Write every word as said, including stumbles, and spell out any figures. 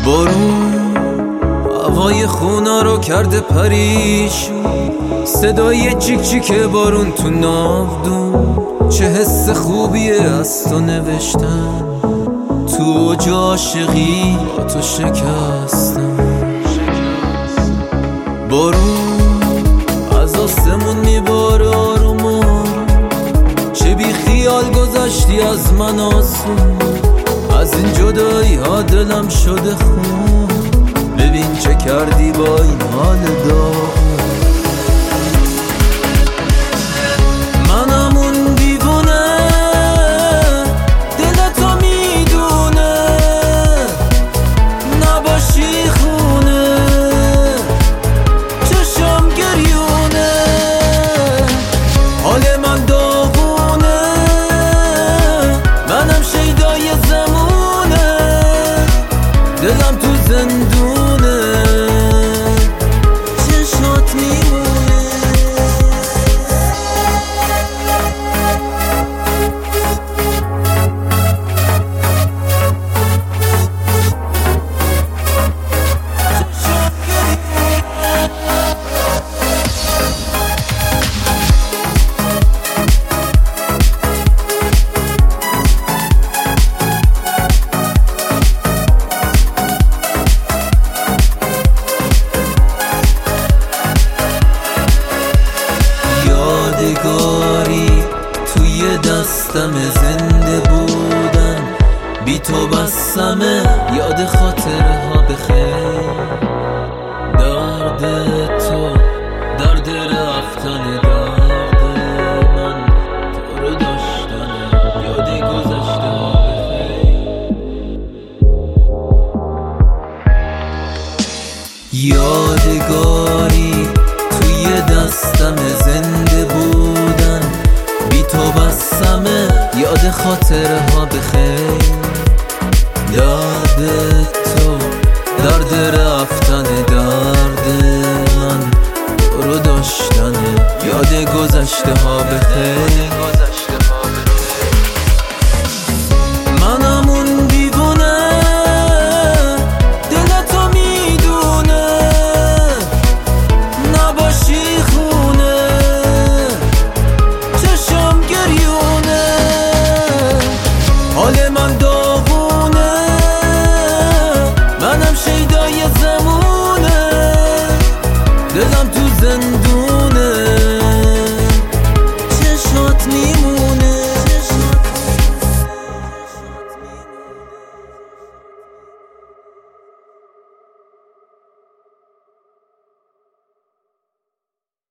بارون هوای خونا رو کرده پریشون، صدای چیک چیک بارون تو ناودون. چه حس خوبیه از تو نوشتن، تو اوج عاشقی با تو شکستم. بارون از آسمون میباره آروم آروم، چه بی خیال گذشتی از من آسون. از این جدایی ها دلم شده خون، ببین چه کردی با این حال داغون. منم اون دیوونه دلتو میدونه، نباشی خونه چشم گریونه. حال من داغونه، منم شیدای زمونه، دلم تو زندونه، چشمات میمونه. یادگاری توی دستم زنده بودن، بی تو بسمه یاد خاطره ها بخیر. درد تو درد رفتن، درد من تو رو داشتن، یاد گذشته ها بخیر. یادگاری توی دستم زنده بودن، بی تو بسمه یاد خاطره ها بخیر.